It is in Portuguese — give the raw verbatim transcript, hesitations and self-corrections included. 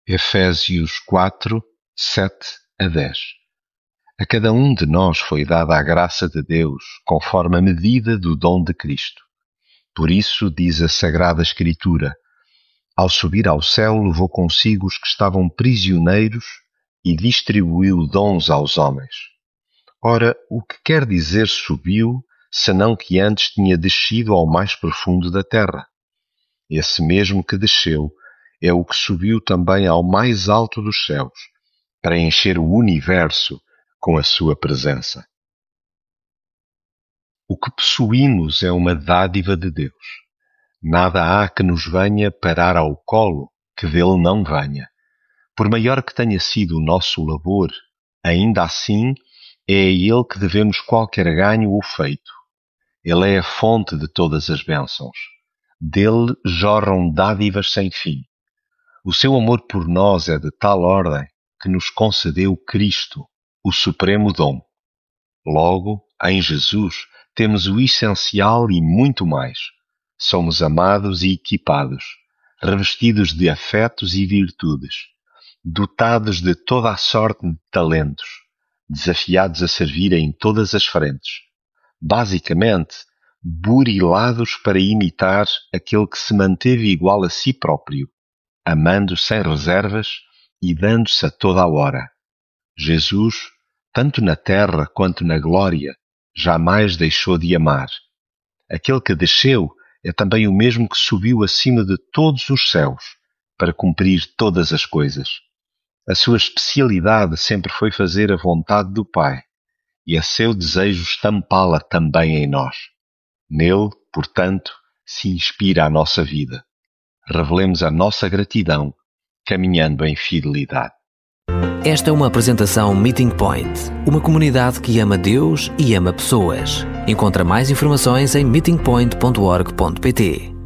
Efésios quatro, sete a dez. A cada um de nós foi dada a graça de Deus, conforme a medida do dom de Cristo. Por isso, diz a Sagrada Escritura, ao subir ao céu levou consigo os que estavam prisioneiros e distribuiu dons aos homens. Ora, o que quer dizer subiu, senão que antes tinha descido ao mais profundo da terra? Esse mesmo que desceu é o que subiu também ao mais alto dos céus, para encher o universo com a sua presença. O que possuímos é uma dádiva de Deus. Nada há que nos venha parar ao colo que dele não venha. Por maior que tenha sido o nosso labor, ainda assim é a ele que devemos qualquer ganho ou feito. Ele é a fonte de todas as bênçãos. Dele jorram dádivas sem fim. O seu amor por nós é de tal ordem que nos concedeu Cristo, o supremo dom. Logo, em Jesus, temos o essencial e muito mais. Somos amados e equipados, revestidos de afetos e virtudes, dotados de toda a sorte de talentos, desafiados a servir em todas as frentes. Basicamente, burilados para imitar aquele que se manteve igual a si próprio, amando sem reservas e dando-se a toda a hora. Jesus, tanto na terra quanto na glória, jamais deixou de amar. Aquele que desceu é também o mesmo que subiu acima de todos os céus, para cumprir todas as coisas. A sua especialidade sempre foi fazer a vontade do Pai, e é seu desejo estampá-la também em nós. Nele, portanto, se inspira a nossa vida. Revelemos a nossa gratidão, caminhando em fidelidade. Esta é uma apresentação Meeting Point, uma comunidade que ama Deus e ama pessoas. Encontra mais informações em meeting point ponto org ponto pt.